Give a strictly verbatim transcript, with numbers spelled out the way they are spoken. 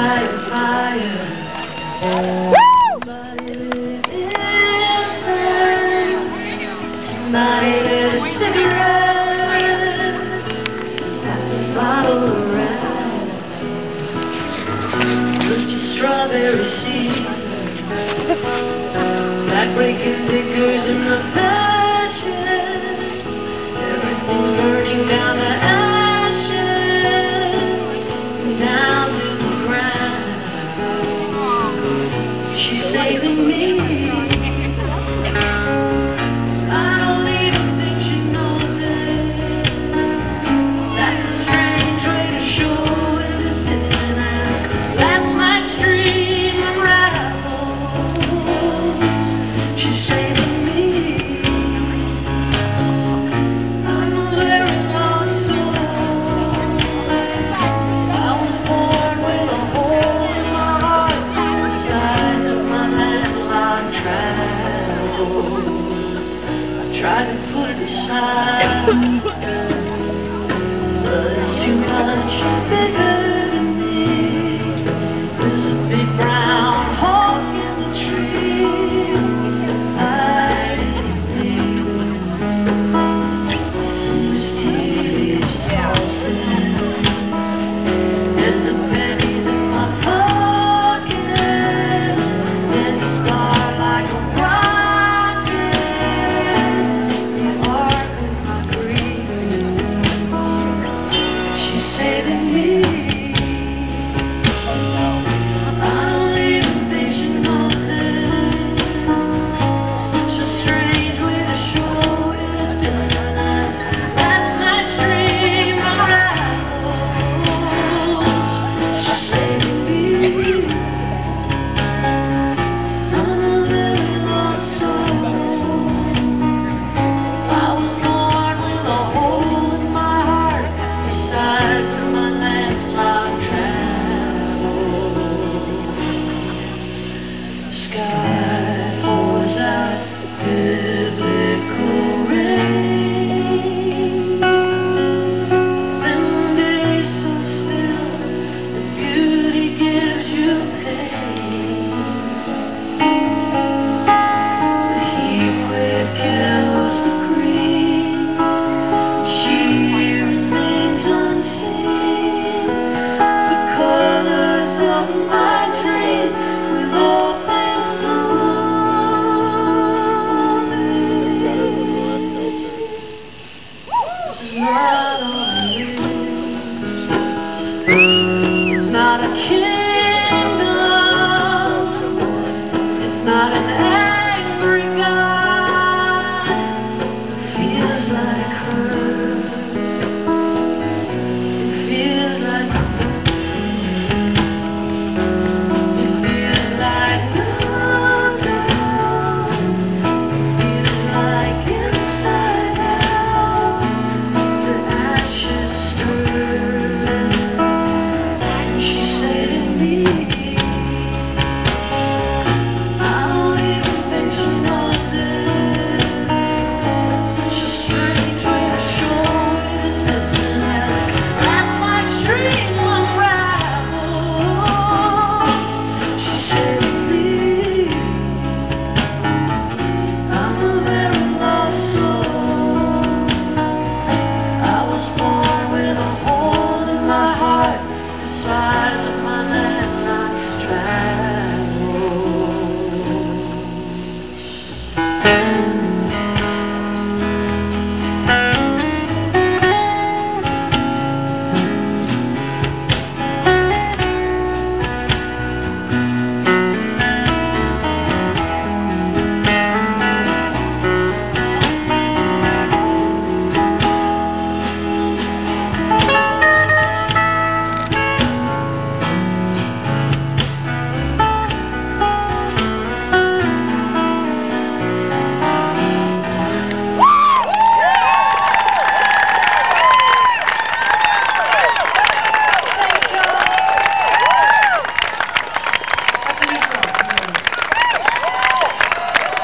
higher, higher. Somebody live inside. Somebody lit a cigarette. Pass the bottle around. It was just strawberry season. Back-breaking figures in the patches. Everything's burning down to ashes, down to the ground. She's saving me. I don't even think she knows it. That's a strange way to show it as distant as last night's dream unravels. She's saving me. I'm a very lost soul. I was born with a hole in my heart the size of my landlocked travels. I tried to put it aside, but it's too much bigger than me. There's a big brown hole in the tree. Hiding me. This T V's tossing. It's a pennies in my pocket. Dead star like a rocket. The arc of my grief. She's saving me. I don't even think she knows it. Such a strange way to show it as distant as last night's dream unravels. She's saving me. I'm a little lost soul. I was born with a hole in my heart the size of my landlocked travels. The sky pours out biblical rain. Then days so still, the beauty gives you pain. The heat wave kills the green. She remains unseen. The colors of my dream with all things blooming. This is not all.